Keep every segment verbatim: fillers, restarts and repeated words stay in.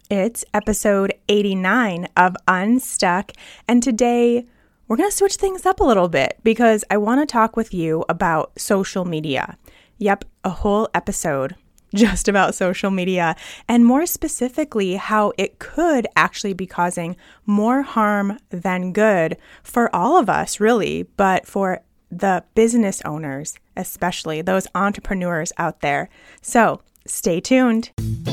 It's episode eighty-nine of Unstuck, and today we're going to switch things up a little bit because I want to talk with you about social media. Yep, a whole episode just about social media, and more specifically, how it could actually be causing more harm than good for all of us, really, but for the business owners, especially those entrepreneurs out there. So stay tuned.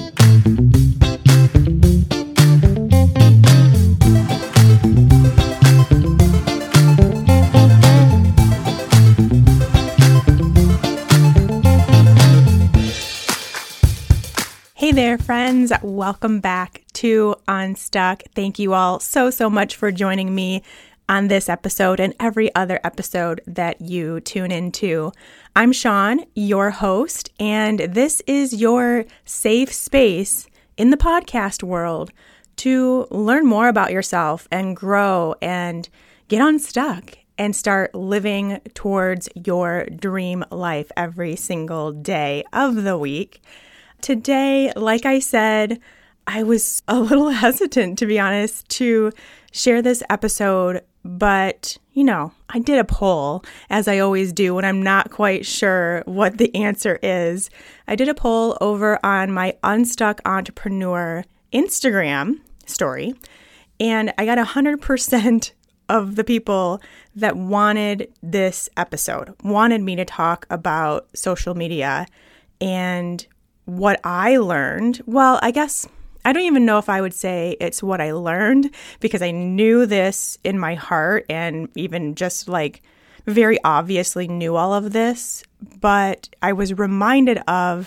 Hey there, friends. Welcome back to Unstuck. Thank you all so, so much for joining me on this episode and every other episode that you tune into. I'm Sean, your host, and this is your safe space in the podcast world to learn more about yourself and grow and get unstuck and start living towards your dream life every single day of the week. Today, like I said, I was a little hesitant, to be honest, to share this episode, but, you know, I did a poll, as I always do when I'm not quite sure what the answer is. I did a poll over on my Unstuck Entrepreneur Instagram story, and I got one hundred percent of the people that wanted this episode, wanted me to talk about social media and what I learned. Well, I guess I don't even know if I would say it's what I learned, because I knew this in my heart and even just like very obviously knew all of this. But I was reminded of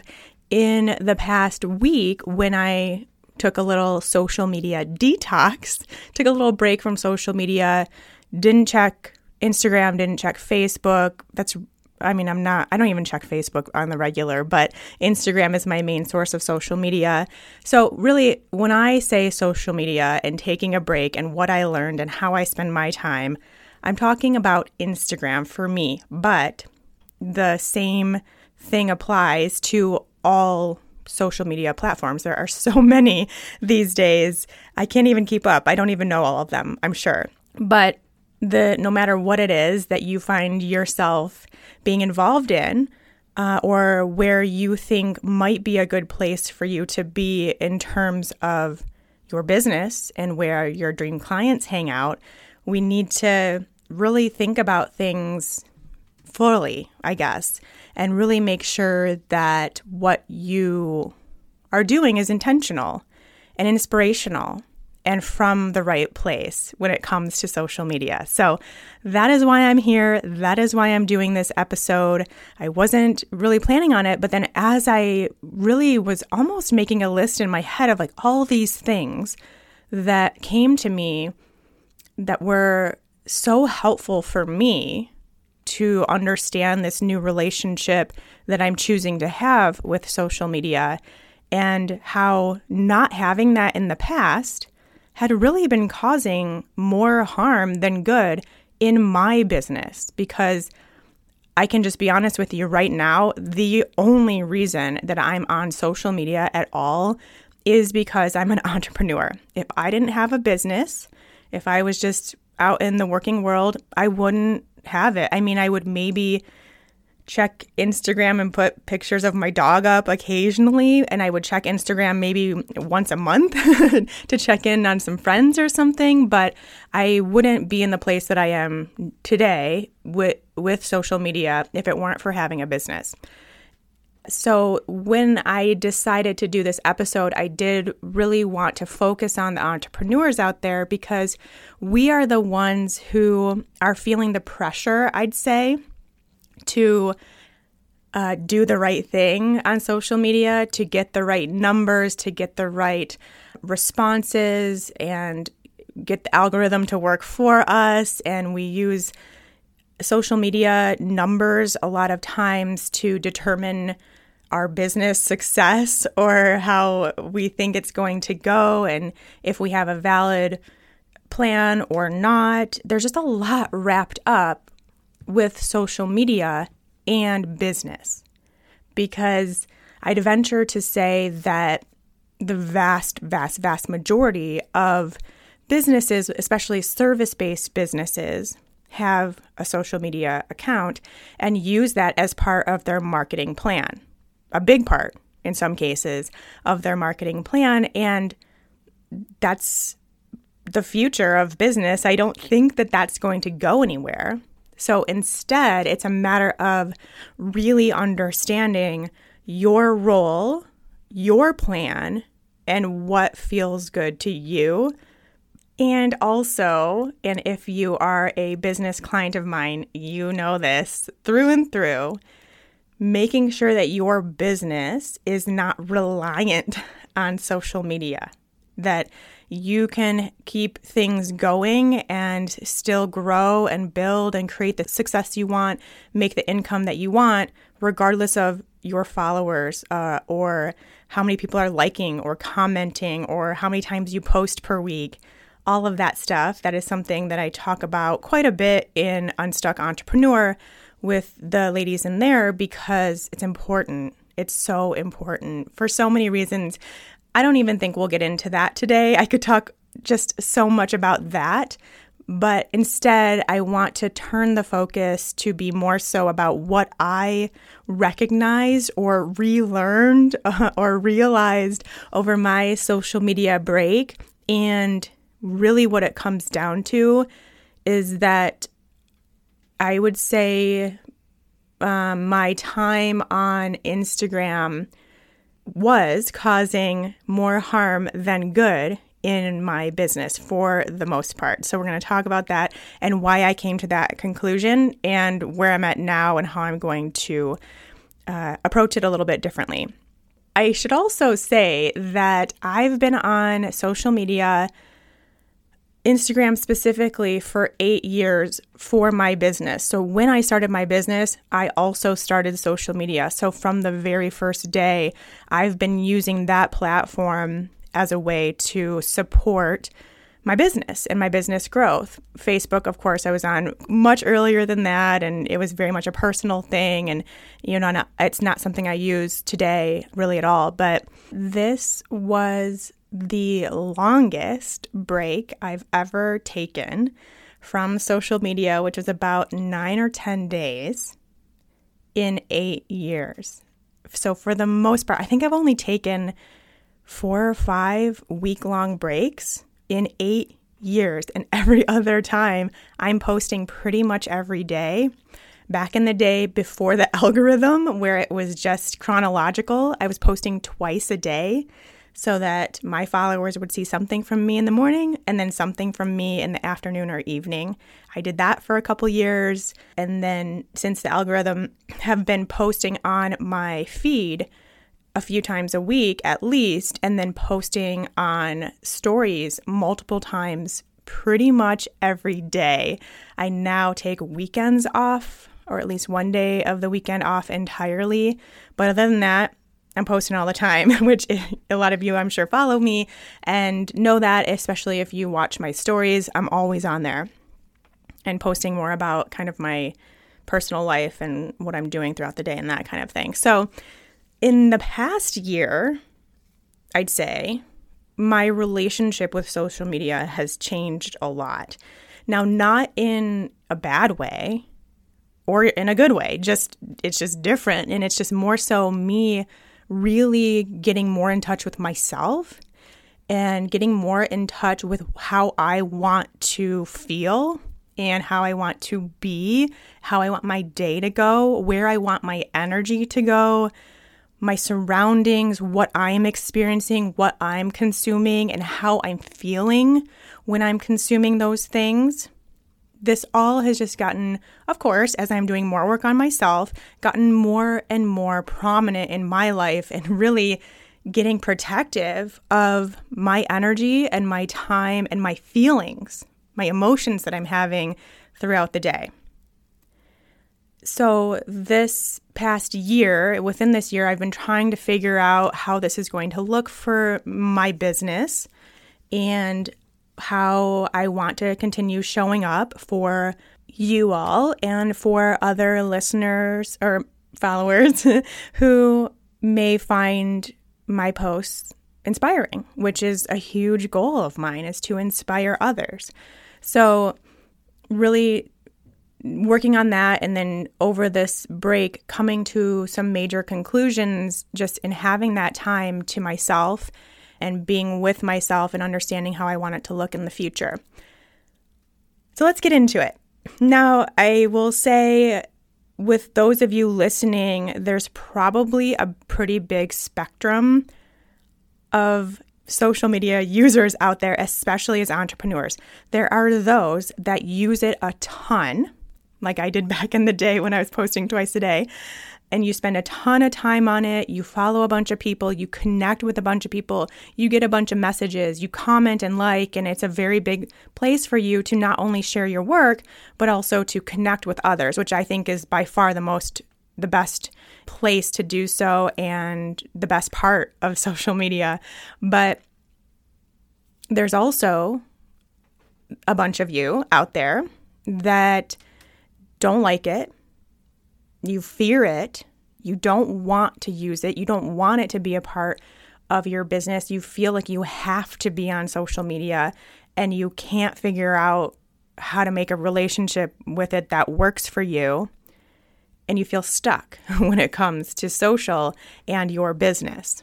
in the past week when I took a little social media detox, took a little break from social media, didn't check Instagram, didn't check Facebook. That's I mean, I'm not, I don't even check Facebook on the regular, but Instagram is my main source of social media. So really, when I say social media and taking a break and what I learned and how I spend my time, I'm talking about Instagram for me, but the same thing applies to all social media platforms. There are so many these days. I can't even keep up. I don't even know all of them, I'm sure. But the no matter what it is that you find yourself being involved in, uh, or where you think might be a good place for you to be in terms of your business and where your dream clients hang out, we need to really think about things fully, I guess, and really make sure that what you are doing is intentional and inspirational and from the right place when it comes to social media. So that is why I'm here. That is why I'm doing this episode. I wasn't really planning on it, but then as I really was almost making a list in my head of like all these things that came to me that were so helpful for me to understand this new relationship that I'm choosing to have with social media, and how not having that in the past had really been causing more harm than good in my business. Because I can just be honest with you right now, the only reason that I'm on social media at all is because I'm an entrepreneur. If I didn't have a business, if I was just out in the working world, I wouldn't have it. I mean, I would maybe check Instagram and put pictures of my dog up occasionally, and I would check Instagram maybe once a month to check in on some friends or something, but I wouldn't be in the place that I am today with with social media if it weren't for having a business. So when I decided to do this episode, I did really want to focus on the entrepreneurs out there, because we are the ones who are feeling the pressure, I'd say, to uh, do the right thing on social media, to get the right numbers, to get the right responses, and get the algorithm to work for us. And we use social media numbers a lot of times to determine our business success or how we think it's going to go, and if we have a valid plan or not. There's just a lot wrapped up with social media and business, because I'd venture to say that the vast, vast, vast majority of businesses, especially service-based businesses, have a social media account and use that as part of their marketing plan, a big part in some cases of their marketing plan. And that's the future of business. I don't think that that's going to go anywhere. So instead, it's a matter of really understanding your role, your plan, and what feels good to you. And also, and if you are a business client of mine, you know this through and through, making sure that your business is not reliant on social media, that you can keep things going and still grow and build and create the success you want, make the income that you want, regardless of your followers uh, or how many people are liking or commenting or how many times you post per week. All of that stuff, that is something that I talk about quite a bit in Unstuck Entrepreneur with the ladies in there because it's important. It's so important for so many reasons. I don't even think we'll get into that today. I could talk just so much about that, but instead I want to turn the focus to be more so about what I recognized or relearned uh, or realized over my social media break. And really what it comes down to is that I would say um, my time on Instagram was causing more harm than good in my business for the most part. So we're going to talk about that and why I came to that conclusion and where I'm at now and how I'm going to uh, approach it a little bit differently. I should also say that I've been on social media, Instagram specifically, for eight years for my business. So when I started my business, I also started social media. So from the very first day, I've been using that platform as a way to support my business and my business growth. Facebook, of course, I was on much earlier than that, and it was very much a personal thing. And, you know, not, it's not something I use today really at all. But this was the longest break I've ever taken from social media, which was about nine or ten days in eight years. So for the most part, I think I've only taken four or five week-long breaks in eight years. And every other time, I'm posting pretty much every day. Back in the day before the algorithm, where it was just chronological, I was posting twice a day, so that my followers would see something from me in the morning and then something from me in the afternoon or evening. I did that for a couple years. And then since the algorithm, have been posting on my feed a few times a week at least, and then posting on stories multiple times pretty much every day. I now take weekends off, or at least one day of the weekend off entirely. But other than that, I'm posting all the time, which a lot of you, I'm sure, follow me and know that, especially if you watch my stories, I'm always on there and posting more about kind of my personal life and what I'm doing throughout the day and that kind of thing. So in the past year, I'd say my relationship with social media has changed a lot. Now, not in a bad way or in a good way, just it's just different. And it's just more so me really getting more in touch with myself and getting more in touch with how I want to feel and how I want to be, how I want my day to go, where I want my energy to go, my surroundings, what I'm experiencing, what I'm consuming, and how I'm feeling when I'm consuming those things. This all has just gotten, of course, as I'm doing more work on myself, gotten more and more prominent in my life and really getting protective of my energy and my time and my feelings, my emotions that I'm having throughout the day. So this past year, within this year, I've been trying to figure out how this is going to look for my business and how I want to continue showing up for you all and for other listeners or followers who may find my posts inspiring, which is a huge goal of mine, is to inspire others. So really working on that, and then over this break, coming to some major conclusions just in having that time to myself and being with myself and understanding how I want it to look in the future. So let's get into it. Now, I will say, with those of you listening, there's probably a pretty big spectrum of social media users out there, especially as entrepreneurs. There are those that use it a ton, like I did back in the day when I was posting twice a day, and you spend a ton of time on it, you follow a bunch of people, you connect with a bunch of people, you get a bunch of messages, you comment and like, and it's a very big place for you to not only share your work, but also to connect with others, which I think is by far the most, the best place to do so and the best part of social media. But there's also a bunch of you out there that don't like it. You fear it. You don't want to use it. You don't want it to be a part of your business. You feel like you have to be on social media and you can't figure out how to make a relationship with it that works for you. And you feel stuck when it comes to social and your business.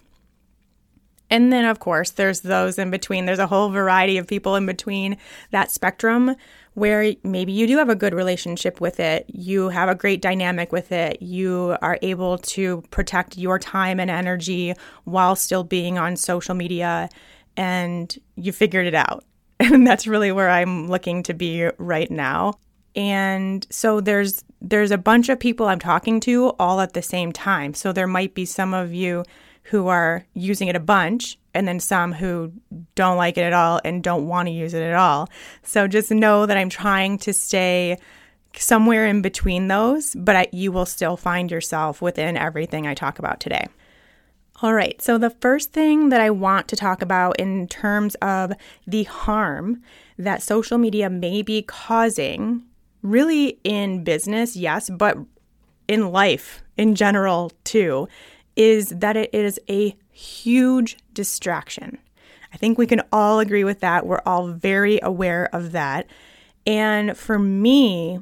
And then, of course, there's those in between. There's a whole variety of people in between that spectrum where maybe you do have a good relationship with it. You have a great dynamic with it. You are able to protect your time and energy while still being on social media, and you figured it out. And that's really where I'm looking to be right now. And so there's there's a bunch of people I'm talking to all at the same time. So there might be some of you who are using it a bunch, and then some who don't like it at all and don't want to use it at all. So just know that I'm trying to stay somewhere in between those, but I, you will still find yourself within everything I talk about today. All right, so the first thing that I want to talk about in terms of the harm that social media may be causing, really in business, yes, but in life in general too, is that it is a huge distraction. I think we can all agree with that. We're all very aware of that. And for me,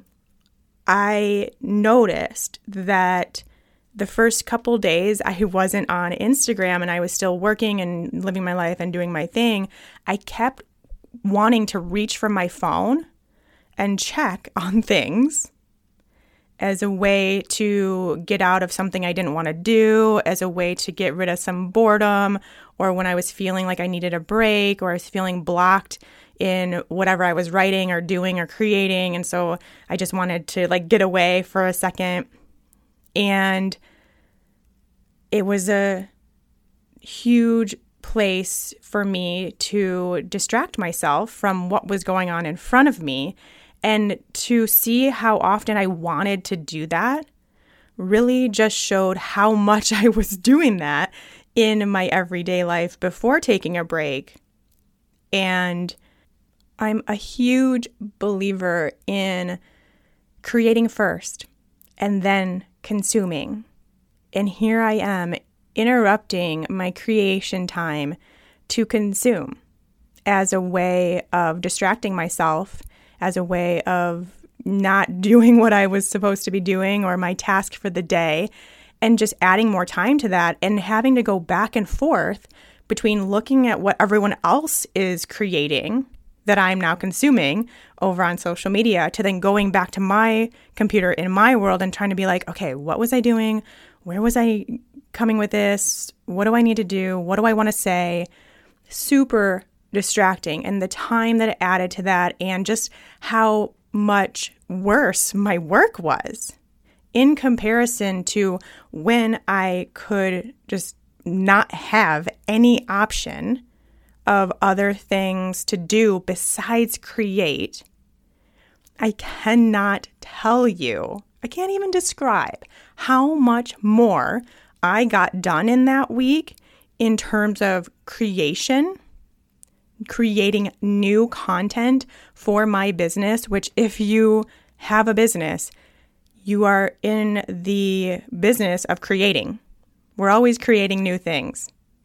I noticed that the first couple days I wasn't on Instagram and I was still working and living my life and doing my thing. I kept wanting to reach for my phone and check on things as a way to get out of something I didn't want to do, as a way to get rid of some boredom, or when I was feeling like I needed a break, or I was feeling blocked in whatever I was writing or doing or creating. And so I just wanted to like get away for a second. And it was a huge place for me to distract myself from what was going on in front of me. And to see how often I wanted to do that really just showed how much I was doing that in my everyday life before taking a break. And I'm a huge believer in creating first and then consuming. And here I am interrupting my creation time to consume as a way of distracting myself, as a way of not doing what I was supposed to be doing or my task for the day, and just adding more time to that and having to go back and forth between looking at what everyone else is creating that I'm now consuming over on social media to then going back to my computer in my world and trying to be like, okay, what was I doing? Where was I coming with this? What do I need to do? What do I want to say? Super distracting, and the time that it added to that, and just how much worse my work was in comparison to when I could just not have any option of other things to do besides create. I cannot tell you, I can't even describe how much more I got done in that week in terms of creation, creating new content for my business, which if you have a business, you are in the business of creating. We're always creating new things.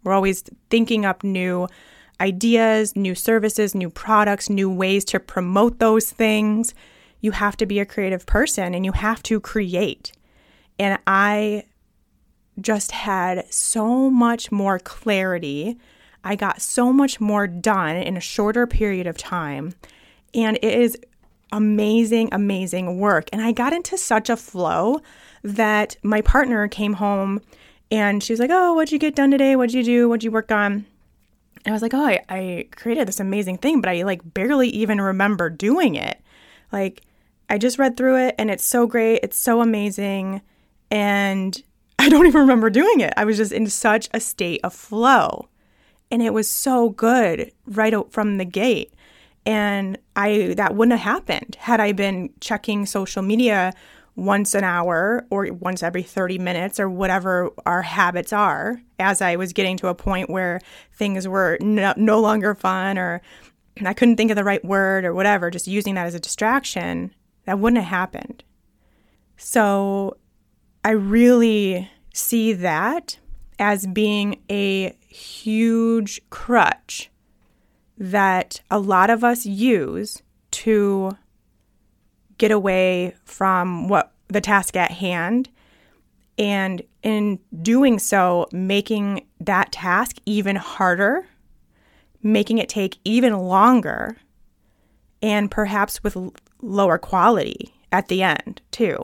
We're always thinking up new ideas, new services, new products, new ways to promote those things. You have to be a creative person and you have to create. And I just had so much more clarity. I got so much more done in a shorter period of time. And it is amazing, amazing work. And I got into such a flow that my partner came home and she was like, oh, what'd you get done today? What'd you do? What'd you work on? And I was like, oh, I, I created this amazing thing, but I like barely even remember doing it. Like, I just read through it and it's so great. It's so amazing. And I don't even remember doing it. I was just in such a state of flow. And it was so good right out from the gate. And I that wouldn't have happened had I been checking social media once an hour or once every thirty minutes or whatever our habits are, as I was getting to a point where things were no, no longer fun or I couldn't think of the right word or whatever, just using that as a distraction. That wouldn't have happened. So I really see that as being a huge crutch that a lot of us use to get away from what the task at hand, and in doing so, making that task even harder, making it take even longer, and perhaps with lower quality at the end too.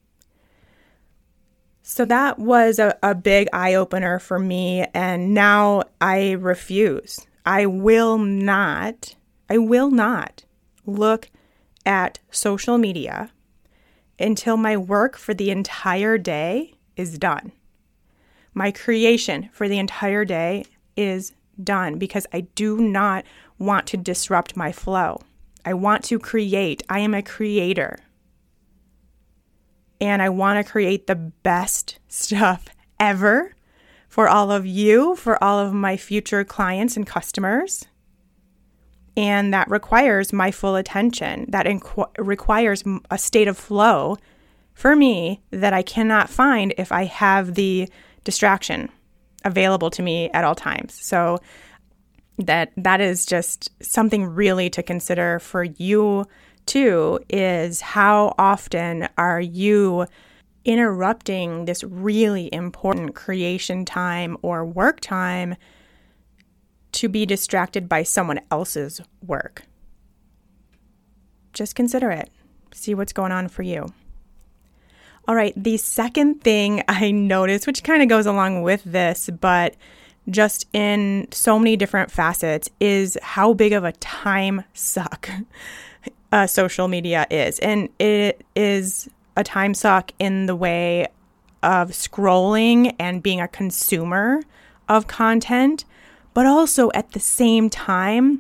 So that was a, a big eye-opener for me, and now I refuse. I will not, I will not look at social media until my work for the entire day is done. My creation for the entire day is done because I do not want to disrupt my flow. I want to create. I am a creator. And I want to create the best stuff ever for all of you, for all of my future clients and customers. And that requires my full attention. That inqu- requires a state of flow for me that I cannot find if I have the distraction available to me at all times. So that that is just something really to consider for you too, is how often are you interrupting this really important creation time or work time to be distracted by someone else's work? Just consider it. See what's going on for you. All right, the second thing I noticed, which kind of goes along with this, but just in so many different facets, is how big of a time suck uh, social media is. And it is a time suck in the way of scrolling and being a consumer of content, but also at the same time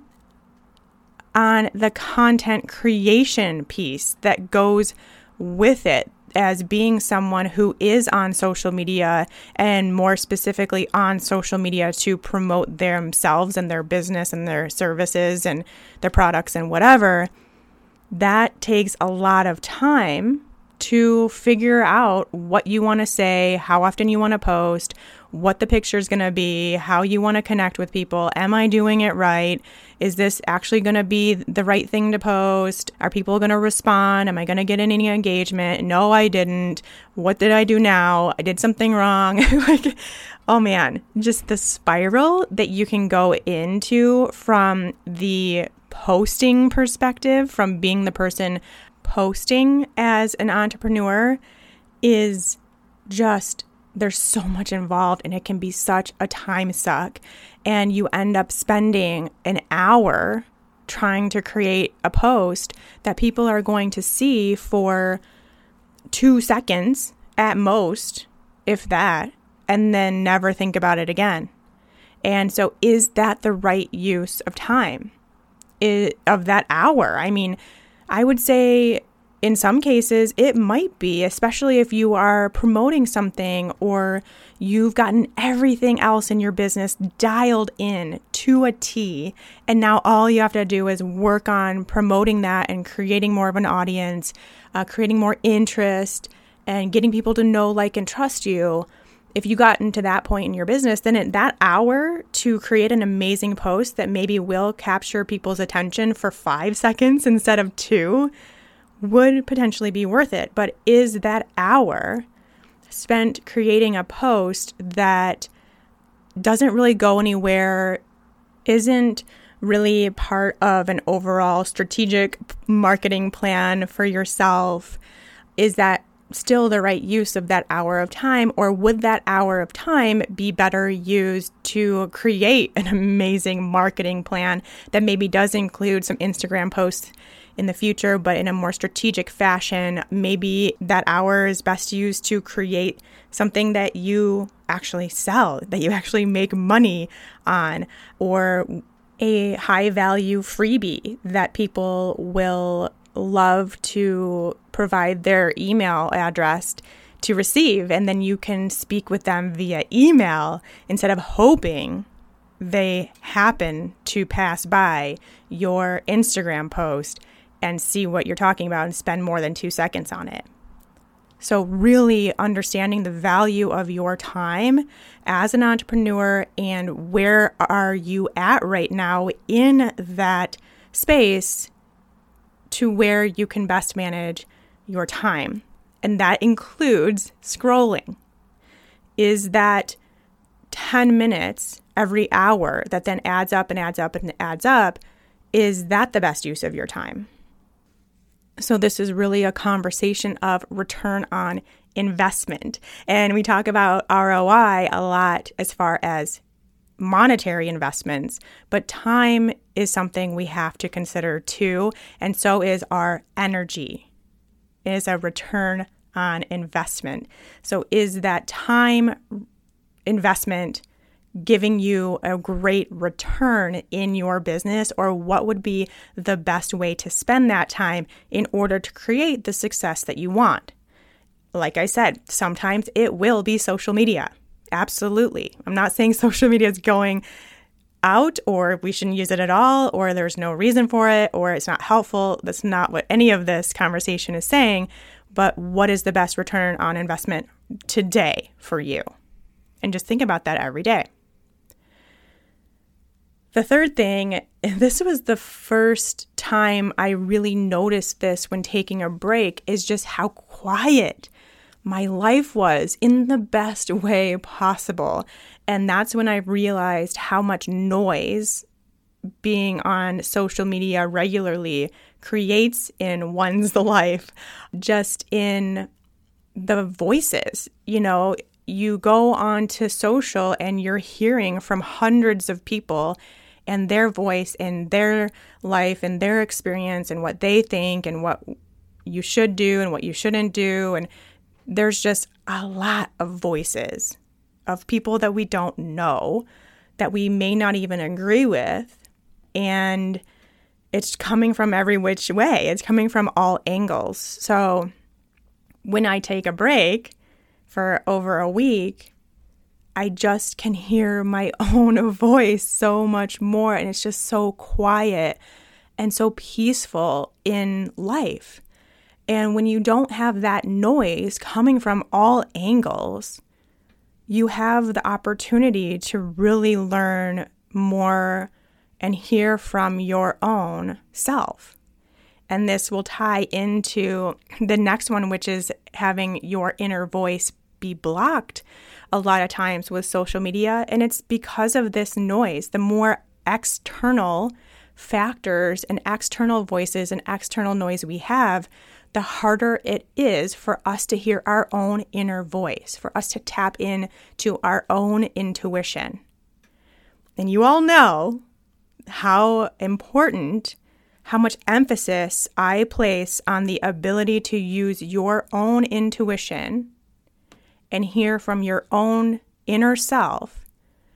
on the content creation piece that goes with it, as being someone who is on social media, and more specifically on social media to promote themselves and their business and their services and their products and whatever. That takes a lot of time to figure out what you want to say, how often you want to post, what the picture is going to be, how you want to connect with people. Am I doing it right? Is this actually going to be the right thing to post? Are people going to respond? Am I going to get any engagement? No, I didn't. What did I do now? I did something wrong. Like, oh man, just the spiral that you can go into from the posting perspective, from being the person posting as an entrepreneur, is just, there's so much involved, and it can be such a time suck. And you end up spending an hour trying to create a post that people are going to see for two seconds at most, if that, and then never think about it again. And so is that the right use of time, it, of that hour? I mean, I would say in some cases it might be, especially if you are promoting something or you've gotten everything else in your business dialed in to a T, and now all you have to do is work on promoting that and creating more of an audience, uh, creating more interest and getting people to know, like, and trust you. if you got into that point in your business, then at that hour to create an amazing post that maybe will capture people's attention for five seconds instead of two would potentially be worth it. But is that hour spent creating a post that doesn't really go anywhere, isn't really part of an overall strategic marketing plan for yourself, is that still the right use of that hour of time? Or would that hour of time be better used to create an amazing marketing plan that maybe does include some Instagram posts in the future, but in a more strategic fashion? Maybe that hour is best used to create something that you actually sell, that you actually make money on, or a high value freebie that people will love to provide their email address to receive. And then you can speak with them via email instead of hoping they happen to pass by your Instagram post and see what you're talking about and spend more than two seconds on it. So really understanding the value of your time as an entrepreneur and where are you at right now in that space to where you can best manage your time. And that includes scrolling. Is that ten minutes every hour that then adds up and adds up and adds up, is that the best use of your time? So this is really a conversation of return on investment. And we talk about R O I a lot as far as monetary investments, but time is something we have to consider too. And so is our energy. It is a return on investment. So is that time investment giving you a great return in your business, or what would be the best way to spend that time in order to create the success that you want? Like I said, sometimes it will be social media. Absolutely. I'm not saying social media is going out or we shouldn't use it at all, or there's no reason for it, or it's not helpful. That's not what any of this conversation is saying. But what is the best return on investment today for you? And just think about that every day. The third thing, this was the first time I really noticed this when taking a break, is just how quiet my life was in the best way possible. And that's when I realized how much noise being on social media regularly creates in one's life, just in the voices. You know, you go on to social and you're hearing from hundreds of people and their voice and their life and their experience and what they think and what you should do and what you shouldn't do. And there's just a lot of voices of people that we don't know, that we may not even agree with. And it's coming from every which way. It's coming from all angles. So when I take a break for over a week, I just can hear my own voice so much more. And it's just so quiet and so peaceful in life. And when you don't have that noise coming from all angles, you have the opportunity to really learn more and hear from your own self. And this will tie into the next one, which is having your inner voice be blocked a lot of times with social media. And it's because of this noise. The more external factors and external voices and external noise we have, the harder it is for us to hear our own inner voice, for us to tap in to our own intuition. And you all know how important, how much emphasis I place on the ability to use your own intuition and hear from your own inner self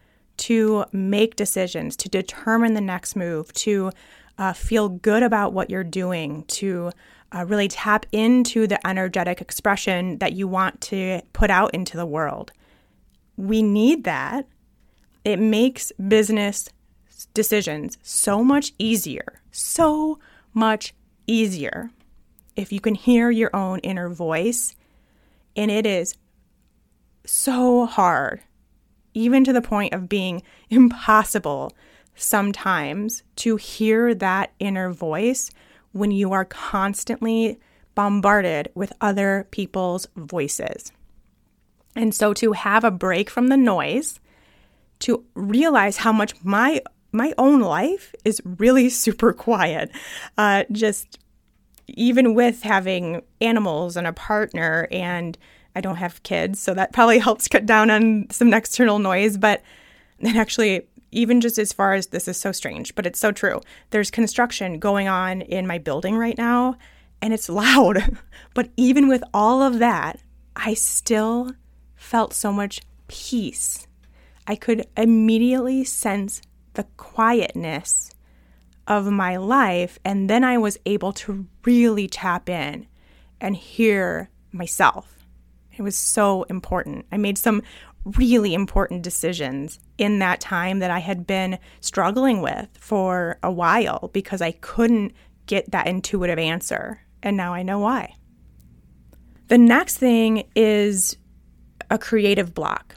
to make decisions, to determine the next move, to uh, feel good about what you're doing, to uh, really tap into the energetic expression that you want to put out into the world. We need that. It makes business decisions so much easier, so much easier if you can hear your own inner voice. And it is so hard, even to the point of being impossible sometimes, to hear that inner voice when you are constantly bombarded with other people's voices. And so to have a break from the noise, to realize how much my my own life is really super quiet, uh, just even with having animals and a partner, and I don't have kids, so that probably helps cut down on some external noise. But then actually, even just as far as, this is so strange, but it's so true. There's construction going on in my building right now, and it's loud. But even with all of that, I still felt so much peace. I could immediately sense the quietness of my life, and then I was able to really tap in and hear myself. It was so important. I made some really important decisions in that time that I had been struggling with for a while because I couldn't get that intuitive answer, and now I know why. The next thing is a creative block,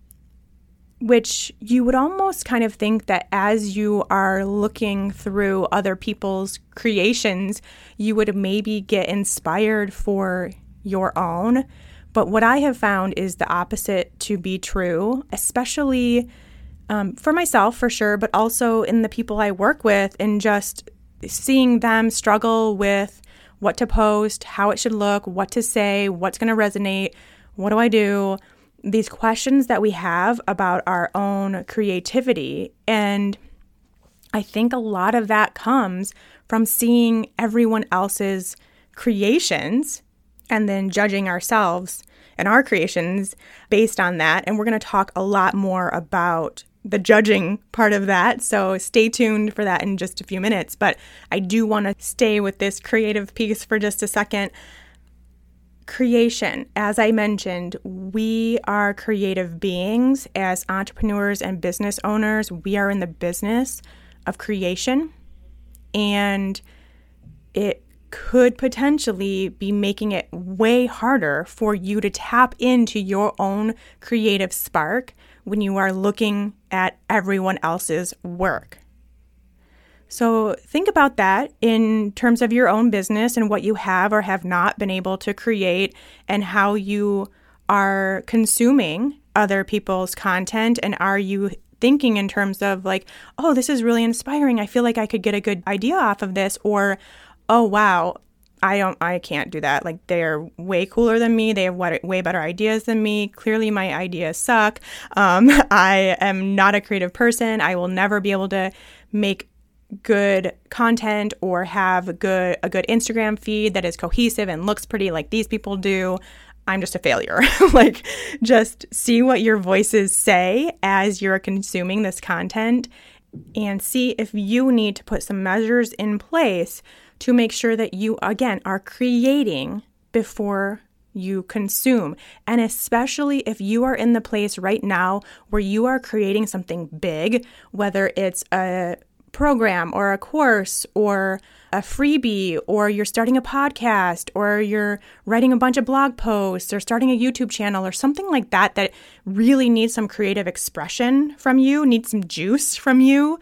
which you would almost kind of think that as you are looking through other people's creations, you would maybe get inspired for your own. But what I have found is the opposite to be true, especially um, for myself, for sure, but also in the people I work with, and just seeing them struggle with what to post, how it should look, what to say, what's going to resonate, what do I do? These questions that we have about our own creativity. And I think a lot of that comes from seeing everyone else's creations and then judging ourselves and our creations based on that. And we're going to talk a lot more about the judging part of that. So stay tuned for that in just a few minutes. But I do want to stay with this creative piece for just a second. Creation, as I mentioned, we are creative beings as entrepreneurs and business owners. We are in the business of creation, and it could potentially be making it way harder for you to tap into your own creative spark when you are looking at everyone else's work. So think about that in terms of your own business and what you have or have not been able to create, and how you are consuming other people's content. And are you thinking in terms of like, oh, this is really inspiring, I feel like I could get a good idea off of this, or, oh, wow, I don't, I can't do that. Like, they're way cooler than me. They have way better ideas than me. Clearly my ideas suck. Um, I am not a creative person. I will never be able to make good content or have a good a good Instagram feed that is cohesive and looks pretty like these people do. I'm just a failure. Like, just see what your voices say as you're consuming this content, and see if you need to put some measures in place to make sure that you, again, are creating before you consume. And especially if you are in the place right now where you are creating something big, whether it's a program or a course or a freebie, or you're starting a podcast, or you're writing a bunch of blog posts, or starting a YouTube channel or something like that, that really needs some creative expression from you, needs some juice from you,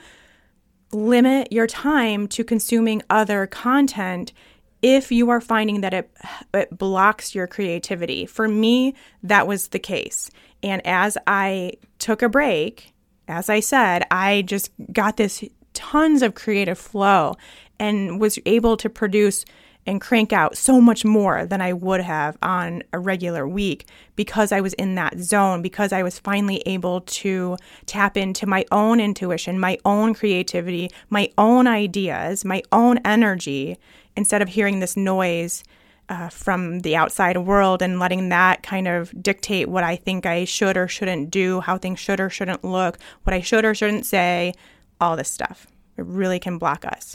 limit your time to consuming other content if you are finding that it, it blocks your creativity. For me, that was the case. And as I took a break, as I said, I just got this tons of creative flow and was able to produce and crank out so much more than I would have on a regular week, because I was in that zone, because I was finally able to tap into my own intuition, my own creativity, my own ideas, my own energy, instead of hearing this noise uh, from the outside world and letting that kind of dictate what I think I should or shouldn't do, how things should or shouldn't look, what I should or shouldn't say, all this stuff. It really can block us.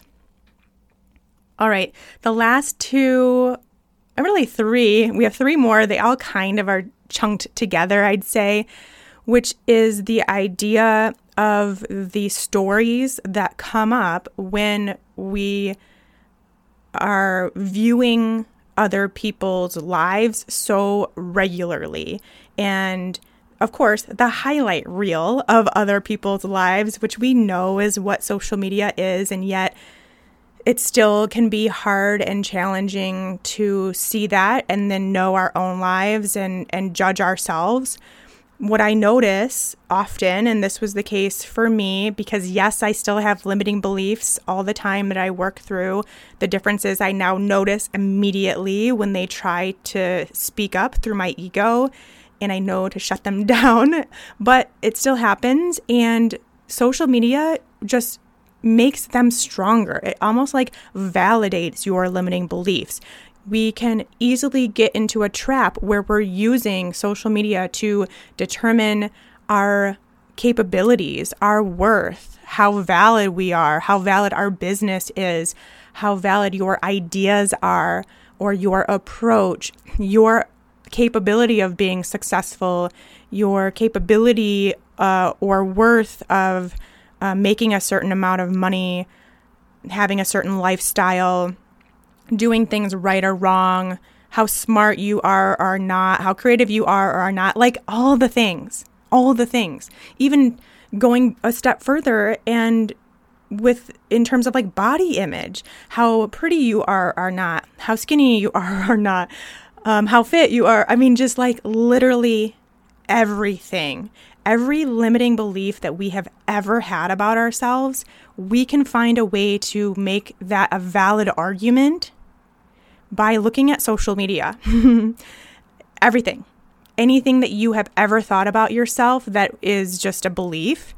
All right, the last two, really three, we have three more. They all kind of are chunked together, I'd say, which is the idea of the stories that come up when we are viewing other people's lives so regularly. And of course, the highlight reel of other people's lives, which we know is what social media is, and yet it still can be hard and challenging to see that and then know our own lives and, and judge ourselves. What I notice often, and this was the case for me, because yes, I still have limiting beliefs all the time that I work through. The difference is I now notice immediately when they try to speak up through my ego, and I know to shut them down, but it still happens. And social media just makes them stronger. It almost like validates your limiting beliefs. We can easily get into a trap where we're using social media to determine our capabilities, our worth, how valid we are, how valid our business is, how valid your ideas are, or your approach, your capability of being successful, your capability uh, or worth of uh, making a certain amount of money, having a certain lifestyle, doing things right or wrong, how smart you are or are not, how creative you are or are not, like all the things, all the things, even going a step further and with in terms of like body image, how pretty you are or not, how skinny you are or not, um, how fit you are. I mean, just like literally everything, every limiting belief that we have ever had about ourselves, we can find a way to make that a valid argument by looking at social media. Everything. Anything that you have ever thought about yourself that is just a belief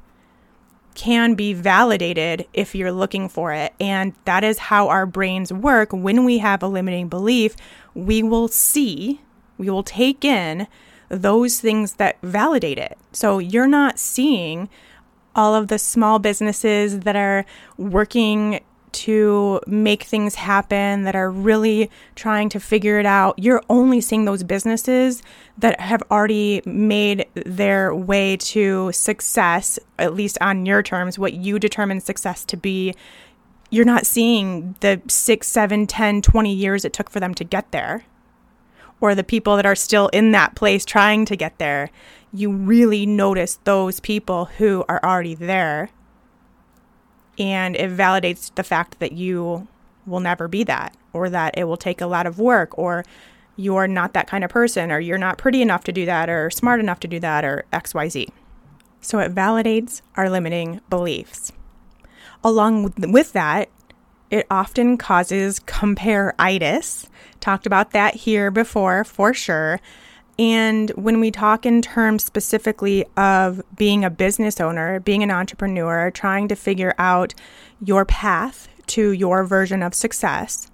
can be validated if you're looking for it. And that is how our brains work. When we have a limiting belief, we will see, we will take in those things that validate it. So you're not seeing all of the small businesses that are working to make things happen, that are really trying to figure it out. You're only seeing those businesses that have already made their way to success, at least on your terms, what you determine success to be. You're not seeing the six, seven, ten, twenty years it took for them to get there, or the people that are still in that place trying to get there. You really notice those people who are already there. And it validates the fact that you will never be that, or that it will take a lot of work, or you're not that kind of person, or you're not pretty enough to do that, or smart enough to do that, or X Y Z. So it validates our limiting beliefs. Along with that, it often causes compare-itis. Talked about that here before, for sure. And when we talk in terms specifically of being a business owner, being an entrepreneur, trying to figure out your path to your version of success,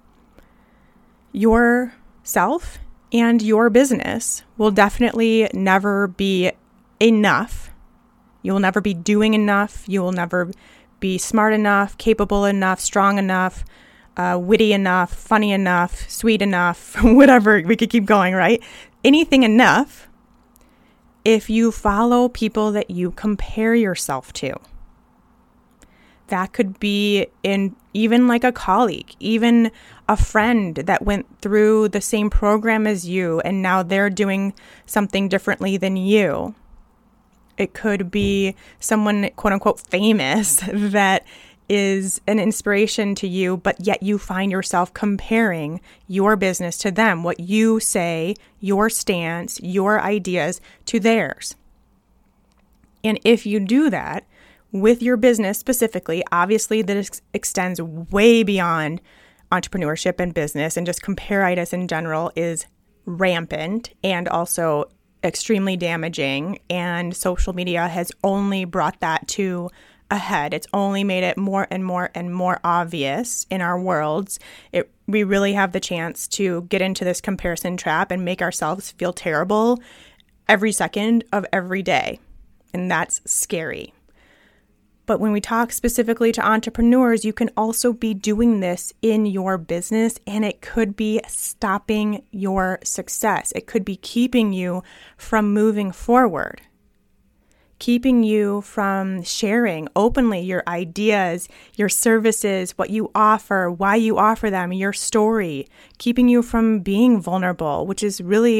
yourself and your business will definitely never be enough. You will never be doing enough. You will never be smart enough, capable enough, strong enough, uh, witty enough, funny enough, sweet enough, whatever. We could keep going, right? Anything enough if you follow people that you compare yourself to. That could be in even like a colleague, even a friend that went through the same program as you and now they're doing something differently than you. It could be someone, quote unquote, famous that is an inspiration to you, but yet you find yourself comparing your business to them, what you say, your stance, your ideas to theirs. And if you do that with your business specifically, obviously this extends way beyond entrepreneurship and business, and just compare-itis in general is rampant and also extremely damaging. And social media has only brought that to ahead. It's only made it more and more and more obvious in our worlds. It, we really have the chance to get into this comparison trap and make ourselves feel terrible every second of every day. And that's scary. But when we talk specifically to entrepreneurs, you can also be doing this in your business, and it could be stopping your success. It could be keeping you from moving forward, keeping you from sharing openly your ideas, your services, what you offer, why you offer them, your story, keeping you from being vulnerable, which is really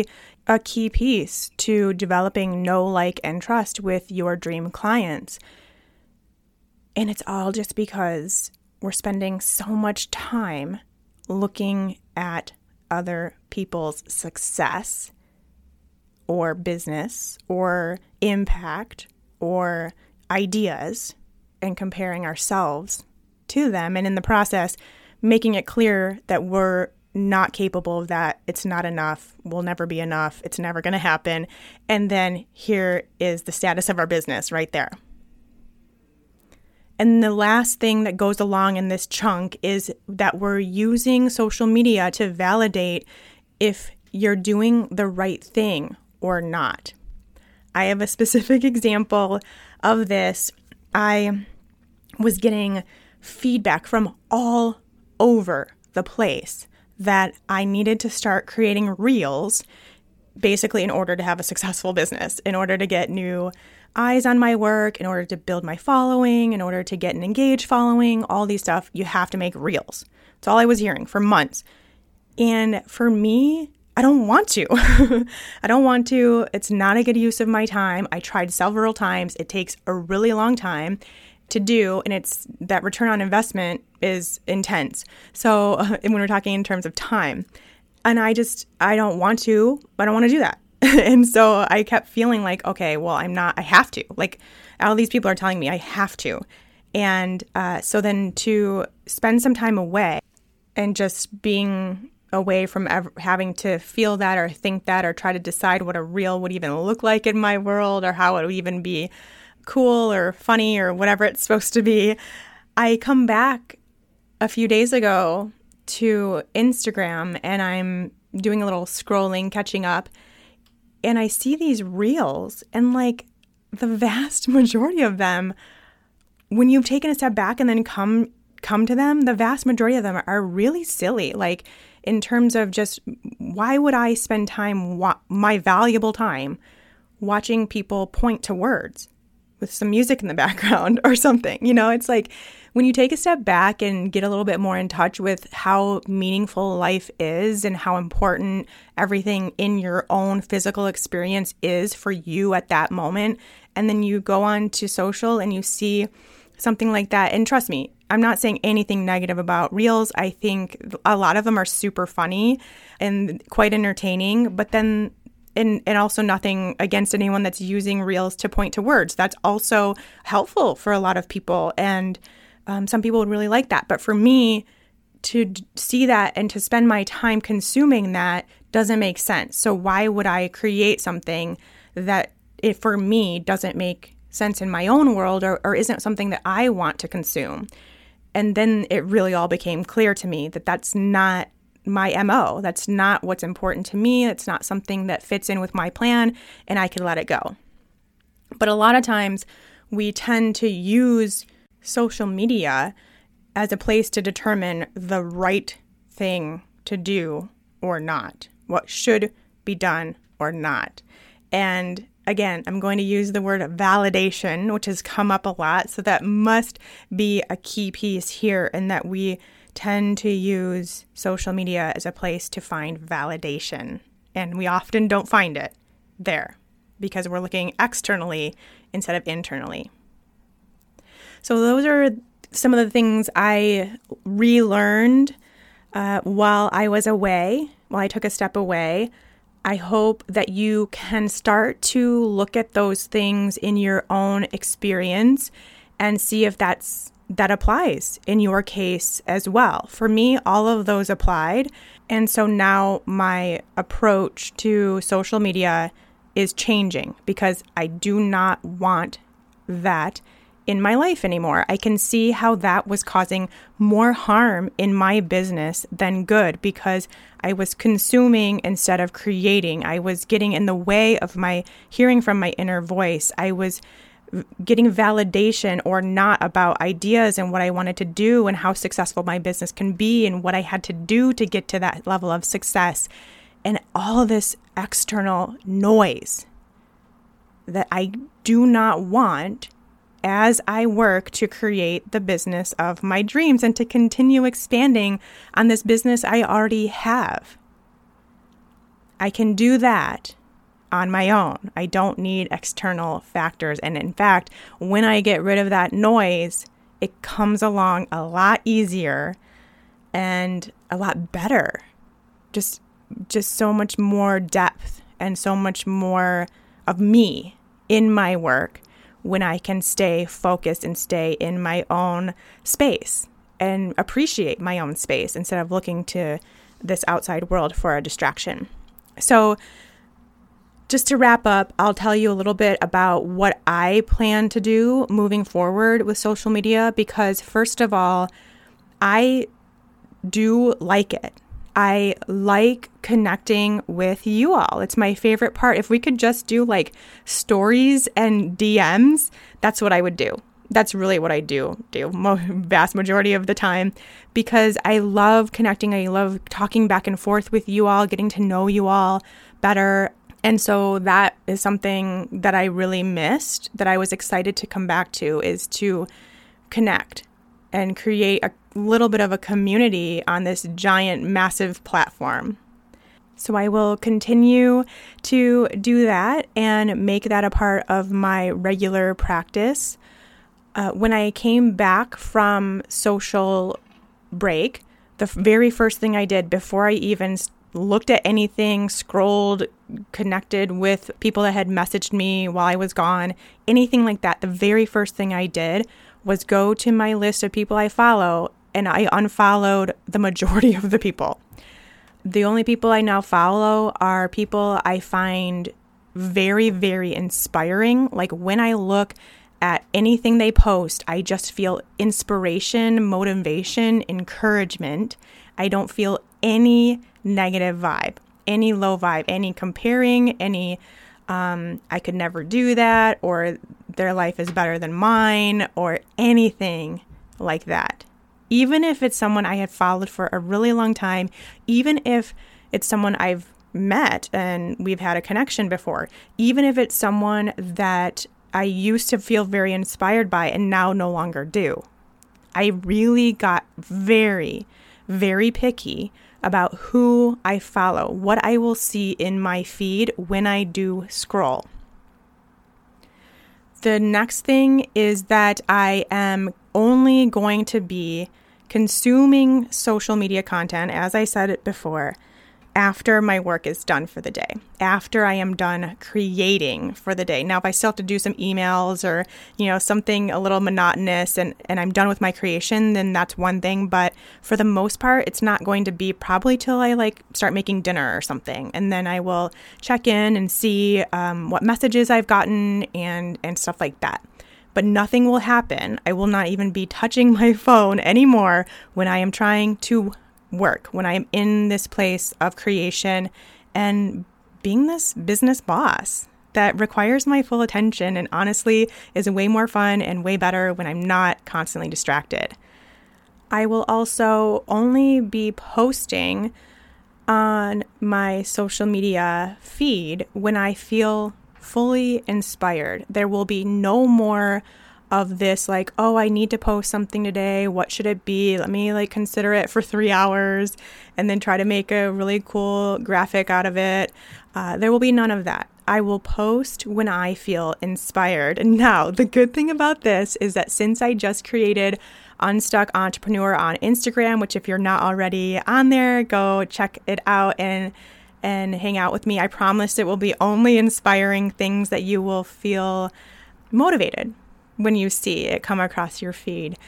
a key piece to developing know, like, and trust with your dream clients. And it's all just because we're spending so much time looking at other people's success or business or impact or ideas and comparing ourselves to them. And in the process, making it clear that we're not capable of that. It's not enough. We'll never be enough. It's never going to happen. And then here is the status of our business right there. And the last thing that goes along in this chunk is that we're using social media to validate if you're doing the right thing or not. I have a specific example of this. I was getting feedback from all over the place that I needed to start creating reels, basically in order to have a successful business, in order to get new eyes on my work, in order to build my following, in order to get an engaged following, all these stuff, you have to make reels. That's all I was hearing for months. And for me, I don't want to. I don't want to. It's not a good use of my time. I tried several times. It takes a really long time to do, and it's that return on investment is intense. So uh, when we're talking in terms of time, and I just, I don't want to, I don't want to do that. And so I kept feeling like, okay, well, I'm not, I have to. Like, all these people are telling me I have to. And uh, so then to spend some time away and just being away from ever having to feel that or think that or try to decide what a reel would even look like in my world or how it would even be cool or funny or whatever it's supposed to be, I come back a few days ago to Instagram and I'm doing a little scrolling, catching up, and I see these reels, and like the vast majority of them, when you've taken a step back and then come come to them, the vast majority of them are really silly. Like, in terms of just, why would I spend time, wa- my valuable time, watching people point to words with some music in the background or something? You know, it's like when you take a step back and get a little bit more in touch with how meaningful life is and how important everything in your own physical experience is for you at that moment, and then you go on to social and you see something like that. And trust me, I'm not saying anything negative about reels. I think a lot of them are super funny and quite entertaining, but then And, and also nothing against anyone that's using reels to point to words. That's also helpful for a lot of people. And um, some people would really like that. But for me, to d- see that and to spend my time consuming that doesn't make sense. So why would I create something that it, for me, doesn't make sense in my own world or, or isn't something that I want to consume? And then it really all became clear to me that that's not my M O. That's not what's important to me. It's not something that fits in with my plan, and I can let it go. But a lot of times we tend to use social media as a place to determine the right thing to do or not, what should be done or not. And again, I'm going to use the word validation, which has come up a lot. So that must be a key piece here, and that we tend to use social media as a place to find validation. And we often don't find it there because we're looking externally instead of internally. So those are some of the things I relearned uh, while I was away, while I took a step away. I hope that you can start to look at those things in your own experience and see if that's that applies in your case as well. For me, all of those applied. And so now my approach to social media is changing because I do not want that in my life anymore. I can see how that was causing more harm in my business than good because I was consuming instead of creating. I was getting in the way of my hearing from my inner voice. I was getting validation or not about ideas and what I wanted to do and how successful my business can be and what I had to do to get to that level of success. And all of this external noise that I do not want as I work to create the business of my dreams and to continue expanding on this business I already have. I can do that on my own. I don't need external factors. And in fact, when I get rid of that noise, it comes along a lot easier and a lot better. Just, just so much more depth and so much more of me in my work when I can stay focused and stay in my own space and appreciate my own space instead of looking to this outside world for a distraction. So just to wrap up, I'll tell you a little bit about what I plan to do moving forward with social media, because first of all, I do like it. I like connecting with you all. It's my favorite part. If we could just do like stories and D Ms, that's what I would do. That's really what I do, do mo- vast majority of the time, because I love connecting. I love talking back and forth with you all, getting to know you all better. And so that is something that I really missed, that I was excited to come back to, is to connect and create a little bit of a community on this giant, massive platform. So I will continue to do that and make that a part of my regular practice. Uh, when I came back from social break, the very first thing I did before I even looked at anything, scrolled, connected with people that had messaged me while I was gone, anything like that, the very first thing I did was go to my list of people I follow, and I unfollowed the majority of the people. The only people I now follow are people I find very, very inspiring. Like when I look at anything they post, I just feel inspiration, motivation, encouragement. I don't feel any negative vibe, any low vibe, any comparing, any um, I could never do that, or their life is better than mine, or anything like that. Even if it's someone I had followed for a really long time, even if it's someone I've met and we've had a connection before, even if it's someone that I used to feel very inspired by and now no longer do. I really got very, very picky about who I follow, what I will see in my feed when I do scroll. The next thing is that I am only going to be consuming social media content, as I said it before, after my work is done for the day, after I am done creating for the day. Now, if I still have to do some emails or, you know, something a little monotonous and, and I'm done with my creation, then that's one thing. But for the most part, it's not going to be probably till I like start making dinner or something. And then I will check in and see um, what messages I've gotten and, and stuff like that. But nothing will happen. I will not even be touching my phone anymore when I am trying to work, when I am in this place of creation and being this business boss that requires my full attention and honestly is way more fun and way better when I'm not constantly distracted. I will also only be posting on my social media feed when I feel fully inspired. There will be no more of this like, oh, I need to post something today. What should it be? Let me like consider it for three hours and then try to make a really cool graphic out of it. Uh, there will be none of that. I will post when I feel inspired. And now the good thing about this is that since I just created Unstuck Entrepreneur on Instagram, which if you're not already on there, go check it out and and hang out with me. I promise it will be only inspiring things that you will feel motivated when you see it come across your feed.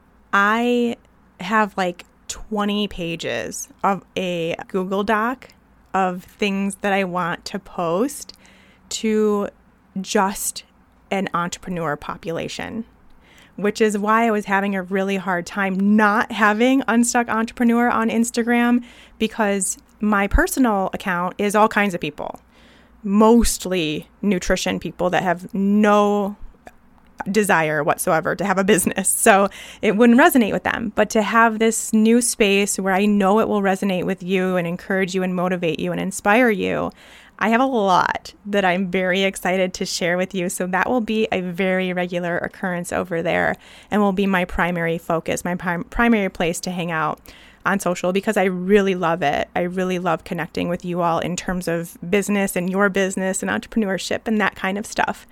I have like twenty pages of a Google Doc of things that I want to post to just an entrepreneur population, which is why I was having a really hard time not having Unstuck Entrepreneur on Instagram, because my personal account is all kinds of people, mostly nutrition people that have no desire whatsoever to have a business. So it wouldn't resonate with them. But to have this new space where I know it will resonate with you and encourage you and motivate you and inspire you, I have a lot that I'm very excited to share with you. So that will be a very regular occurrence over there and will be my primary focus, my prim- primary place to hang out. on social because I really love it. I really love connecting with you all in terms of business and your business and entrepreneurship and that kind of stuff.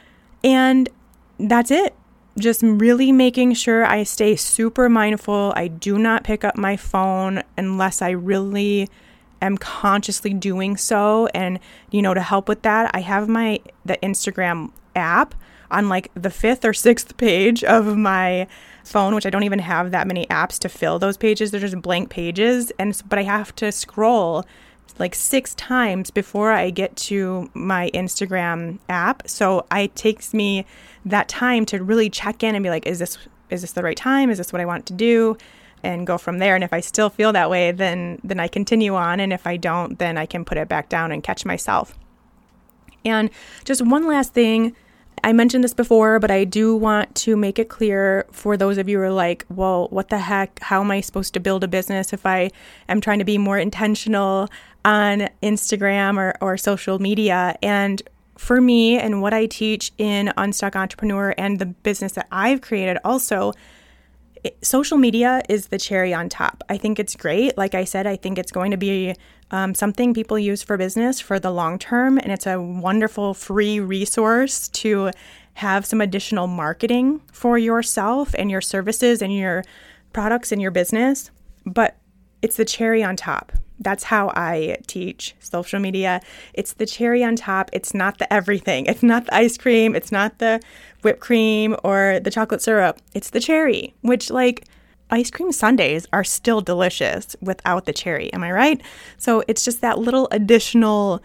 And that's it. Just really making sure I stay super mindful. I do not pick up my phone unless I really am consciously doing so. And, you know, to help with that, I have my the Instagram app on like the fifth or sixth page of my phone, which I don't even have that many apps to fill those pages. They're just blank pages. And but I have to scroll like six times before I get to my Instagram app. So it takes me that time to really check in and be like, is this is this the right time? Is this what I want to do? And go from there. And if I still feel that way, then then I continue on. And if I don't, then I can put it back down and catch myself. And just one last thing. I mentioned this before, but I do want to make it clear for those of you who are like, well, what the heck? How am I supposed to build a business if I am trying to be more intentional on Instagram or, or social media? And for me and what I teach in Unstuck Entrepreneur and the business that I've created also, it, social media is the cherry on top. I think it's great. Like I said, I think it's going to be um, something people use for business for the long term. And it's a wonderful free resource to have some additional marketing for yourself and your services and your products and your business. But it's the cherry on top. That's how I teach social media. It's the cherry on top. It's not the everything. It's not the ice cream. It's not the whipped cream or the chocolate syrup. It's the cherry, which like ice cream sundaes are still delicious without the cherry. Am I right? So it's just that little additional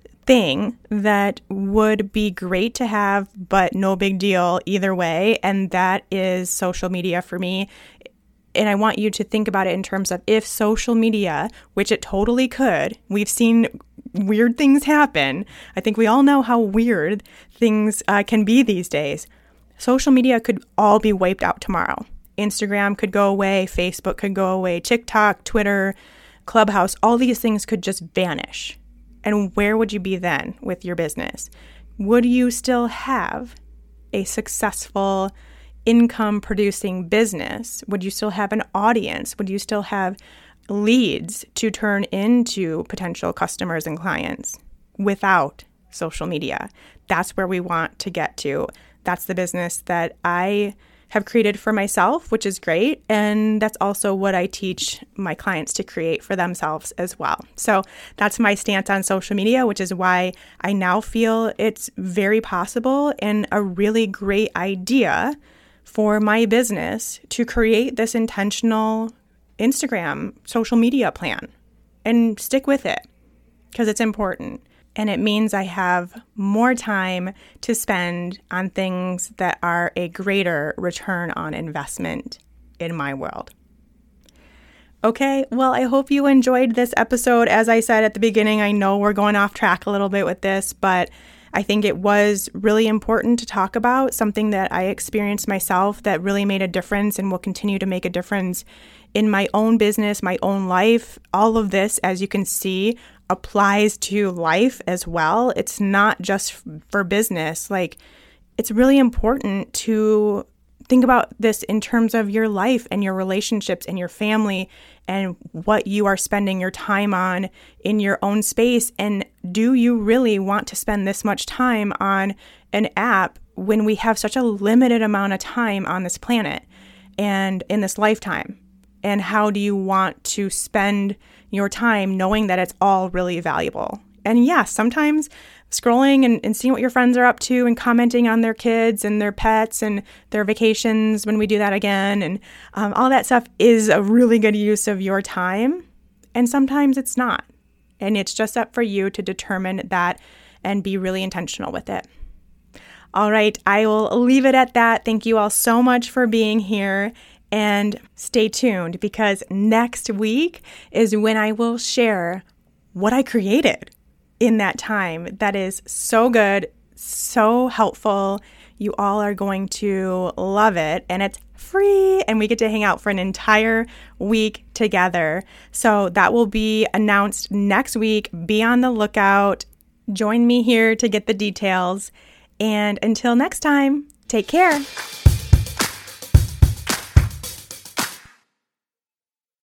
thing that would be great to have, but no big deal either way. And that is social media for me. And I want you to think about it in terms of if social media, which it totally could, we've seen weird things happen. I think we all know how weird things uh, can be these days. Social media could all be wiped out tomorrow. Instagram could go away. Facebook could go away. TikTok, Twitter, Clubhouse, all these things could just vanish. And where would you be then with your business? Would you still have a successful income producing business? Would you still have an audience? Would you still have leads to turn into potential customers and clients without social media? That's where we want to get to. That's the business that I have created for myself, which is great. And that's also what I teach my clients to create for themselves as well. So that's my stance on social media, which is why I now feel it's very possible and a really great idea for my business to create this intentional Instagram social media plan and stick with it because it's important. And it means I have more time to spend on things that are a greater return on investment in my world. Okay, well, I hope you enjoyed this episode. As I said at the beginning, I know we're going off track a little bit with this, but I think it was really important to talk about something that I experienced myself that really made a difference and will continue to make a difference in my own business, my own life. All of this, as you can see, applies to life as well. It's not just for business. Like, it's really important to think about this in terms of your life and your relationships and your family and what you are spending your time on in your own space. And do you really want to spend this much time on an app when we have such a limited amount of time on this planet and in this lifetime? And how do you want to spend your time knowing that it's all really valuable? And yes, yeah, sometimes scrolling and, and seeing what your friends are up to and commenting on their kids and their pets and their vacations when we do that again and um, all that stuff is a really good use of your time. And sometimes it's not. And it's just up for you to determine that and be really intentional with it. All right, I will leave it at that. Thank you all so much for being here. And stay tuned because next week is when I will share what I created in that time. That is so good, so helpful. You all are going to love it. And it's free. And we get to hang out for an entire week together. So that will be announced next week. Be on the lookout. Join me here to get the details. And until next time, take care.